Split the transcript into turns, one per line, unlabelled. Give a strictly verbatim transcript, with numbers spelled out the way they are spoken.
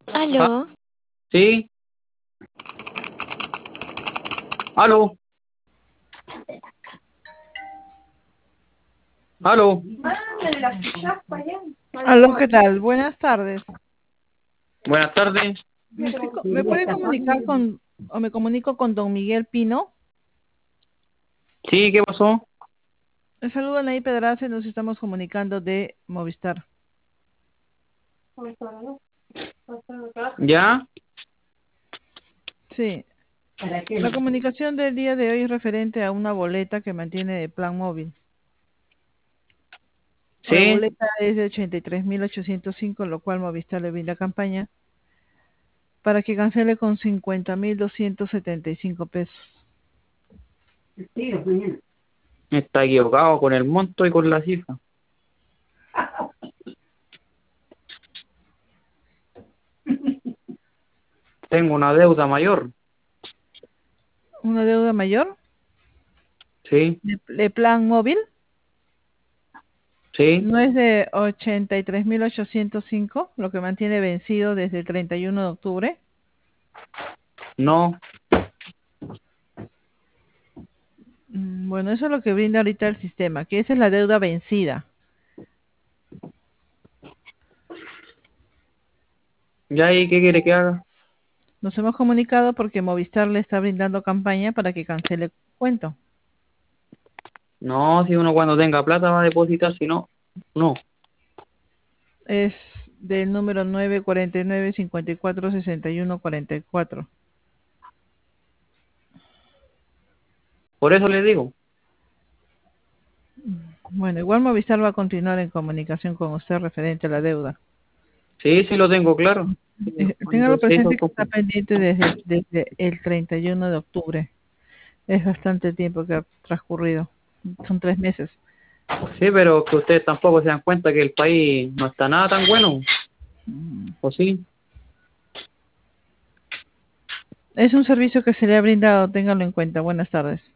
Ah,
Aló,
sí, aló, aló.
Aló, ¿qué tal? Buenas tardes.
Buenas tardes.
¿Me, estoy co- ¿me puede comunicar con, o me comunico con don Miguel Pino?
Sí, ¿qué pasó?
Le saludo a Ney Pedraza y nos estamos comunicando de Movistar.
¿Ya?
Sí, la comunicación del día de hoy es referente a una boleta que mantiene de plan móvil. La
Sí,
boleta es de ochenta y tres mil ochocientos cinco, lo cual Movistar le brinda campaña para que cancele con cincuenta mil doscientos setenta y cinco pesos.
está equivocado con el monto y con la cifra. Tengo una deuda mayor.
¿Una deuda mayor?
Sí,
¿De, de plan móvil?
sí,
¿No es de ochenta y tres mil ochocientos cinco, lo que mantiene vencido desde el treinta y uno de octubre?
no.
Mm, Bueno, eso es lo que brinda ahorita el sistema, que esa es la deuda vencida.
¿Ya ahí qué quiere que haga?
Nos hemos comunicado porque Movistar le está brindando campaña para que cancele cuento.
No, si uno cuando tenga plata va a depositar, si no, no.
Es del número nueve cuarenta y nueve cincuenta y cuatro sesenta y uno cuarenta y cuatro.
Por eso le digo.
Bueno, igual Movistar va a continuar en comunicación con usted referente a la deuda.
Sí, sí lo tengo claro.
Eh,
Cuando
Téngalo
se hizo
presente que está
el
pendiente desde, desde el treinta y uno de octubre. Es bastante tiempo que ha transcurrido. Son tres meses.
Sí, pero que ustedes tampoco se dan cuenta que el país no está nada tan bueno. ¿O sí?
Es un servicio que se le ha brindado, ténganlo en cuenta. Buenas tardes.